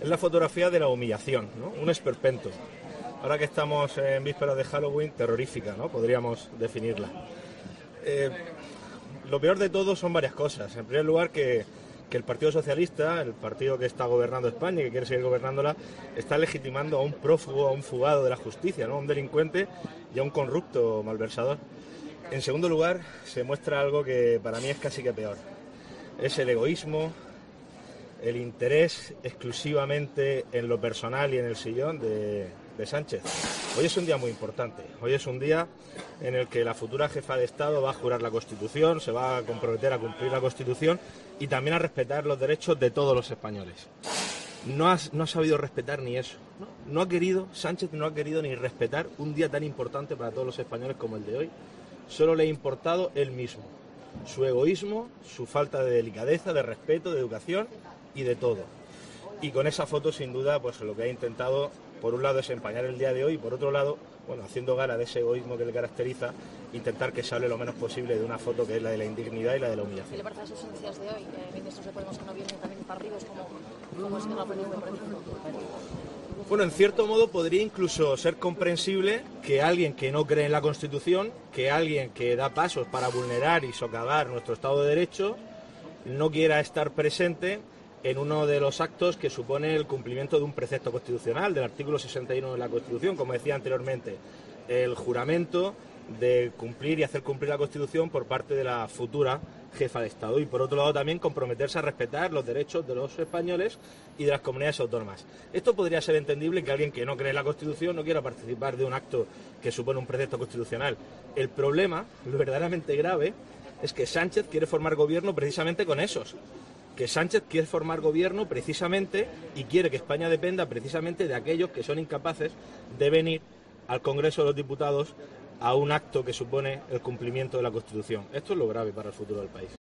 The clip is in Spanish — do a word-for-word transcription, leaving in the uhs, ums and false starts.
Es la fotografía de la humillación, ¿no? Un esperpento. Ahora que estamos en vísperas de Halloween, terrorífica, ¿no? Podríamos definirla. Eh, lo peor de todo son varias cosas. En primer lugar, que, que el Partido Socialista, el partido que está gobernando España y que quiere seguir gobernándola, está legitimando a un prófugo, a un fugado de la justicia, ¿no? A un delincuente y a un corrupto malversador. En segundo lugar, se muestra algo que para mí es casi que peor. Es el egoísmo, el interés exclusivamente en lo personal y en el sillón de, de Sánchez. Hoy es un día muy importante. Hoy es un día en el que la futura jefa de Estado va a jurar la Constitución, se va a comprometer a cumplir la Constitución y también a respetar los derechos de todos los españoles. No ha, no ha sabido respetar ni eso. ¿no? no ha querido, Sánchez no ha querido ni respetar un día tan importante para todos los españoles como el de hoy. Solo le ha importado él mismo. Su egoísmo, su falta de delicadeza, de respeto, de educación y de todo. Y con esa foto, sin duda, pues lo que ha intentado, por un lado, es empañar el día de hoy y por otro lado, bueno, haciendo gala de ese egoísmo que le caracteriza, intentar que se hable lo menos posible de una foto que es la de la indignidad y la de la humillación. ¿Qué le parece a sus noticias de hoy? Eh, ministros de Podemos que no vienen también para arriba, como, como es que no ha venido, por ejemplo. Bueno, en cierto modo podría incluso ser comprensible que alguien que no cree en la Constitución, que alguien que da pasos para vulnerar y socavar nuestro Estado de Derecho, no quiera estar presente en uno de los actos que supone el cumplimiento de un precepto constitucional, del artículo sesenta y uno de la Constitución, como decía anteriormente, el juramento de cumplir y hacer cumplir la Constitución por parte de la futura jefa de Estado y por otro lado también comprometerse a respetar los derechos de los españoles y de las comunidades autónomas. Esto podría ser entendible que alguien que no cree en la Constitución no quiera participar de un acto que supone un precepto constitucional. El problema, lo verdaderamente grave, es que Sánchez quiere formar gobierno precisamente con esos. Que Sánchez quiere formar gobierno precisamente y quiere que España dependa precisamente de aquellos que son incapaces de venir al Congreso de los Diputados a un acto que supone el cumplimiento de la Constitución. Esto es lo grave para el futuro del país.